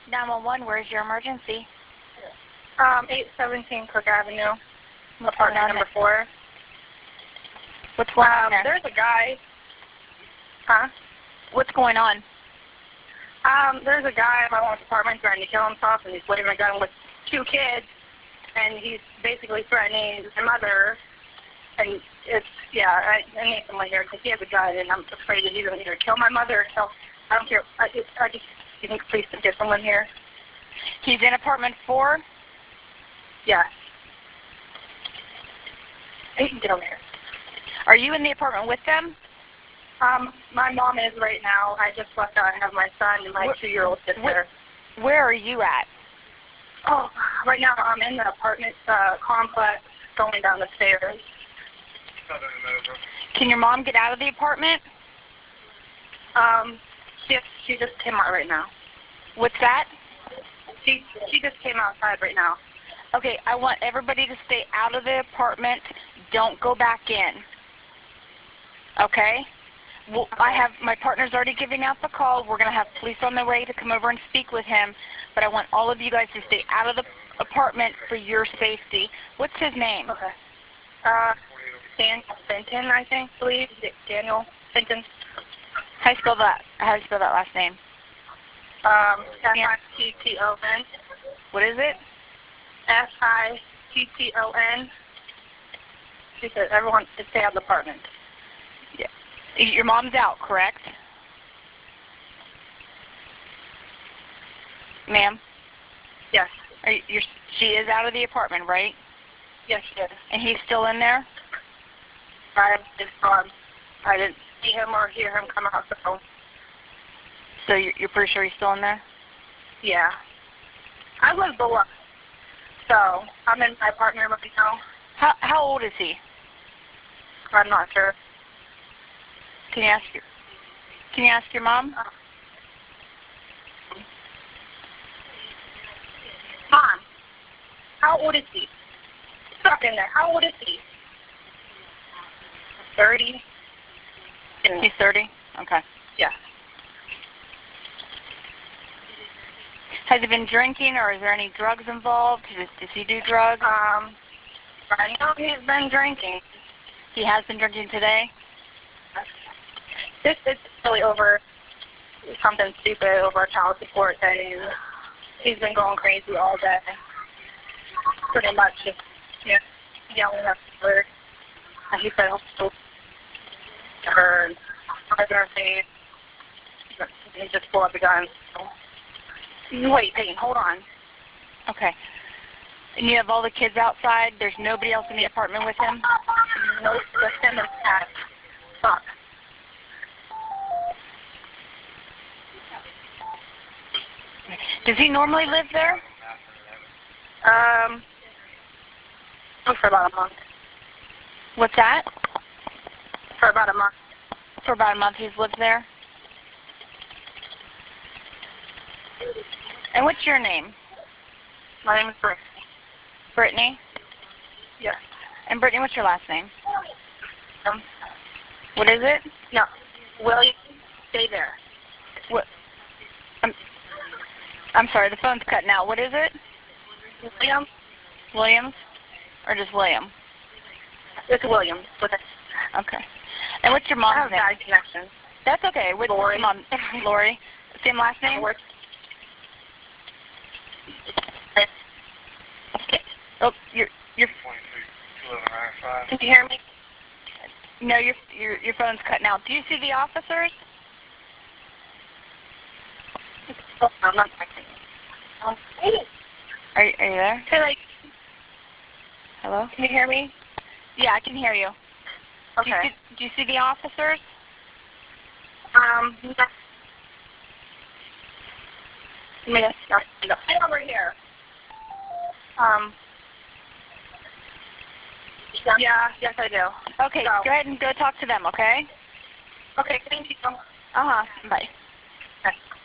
911, where's your emergency? 817 Cook Avenue, apartment number 4. What's going on there? There's a guy. Huh? What's going on? There's a guy in my mom's apartment trying to kill himself, and he's waving a gun with 2 kids, and he's basically threatening my mother, and I need someone here because he has a gun, and I'm afraid that he's going to either kill my mother or kill, I don't care, you think please get someone here? He's in apartment 4? Yeah. He can get over here. Are you in the apartment with them? My mom is right now. I just left out. I have my son and my 2-year-old sister. Where are you at? Oh, right now I'm in the apartment complex going down the stairs. Can your mom get out of the apartment? She just came out right now. What's that? She just came outside right now. Okay, I want everybody to stay out of the apartment. Don't go back in. Okay? Well, I have my partner's already giving out the call. We're going to have police on their way to come over and speak with him. But I want all of you guys to stay out of the apartment for your safety. What's his name? Okay. Daniel Fenton, I believe. Daniel Fenton. How do you spell that? How do you spell that last name? Fitton. What is it? Fitton. She said everyone should stay out of the apartment. Yeah. Your mom's out, correct? Ma'am? Yes. She is out of the apartment, right? Yes, she is. And he's still in there? I didn't see him or hear him come out, So you're pretty sure he's still in there? Yeah. I live below, so I'm in my apartment right now. How old is he? I'm not sure. Can you ask your mom? Mom, how old is he? Stuck in there. How old is he? 30. He's 30? Okay. Yeah. Has he been drinking, or is there any drugs involved? Does he do drugs? I know he's been drinking. He has been drinking today? It's really over something stupid, over a child support thing. He's been going crazy all day. Pretty much just, yelling at her. And he said he'll to her and in her face. He just pulled up the gun. Wait, Peyton, hold on. Okay. And you have all the kids outside? There's nobody else in the apartment with him? No, just him and Pat. Fuck. Does he normally live there? For about a month. What's that? For about a month. For about a month he's lived there? And what's your name? My name is Brittany. Brittany? Yes. And Brittany, what's your last name? What is it? No. William, stay there. What? I'm sorry, the phone's cutting out. What is it? William? Williams? Or just William? It's William. Okay. And what's your mom's name? I have bad connection. That's okay. What's your mom? Lori. Same last name? Oh, your. Can you hear me? No, your phone's cutting out. Do you see the officers? I'm not. Are you there? Hello? Can you hear me? Yeah, I can hear you. Okay. Do you see the officers? Yes. Get over here. Yeah, yes I do. Okay, go ahead and go talk to them, okay? Okay, thank you. Uh-huh. Bye. Okay.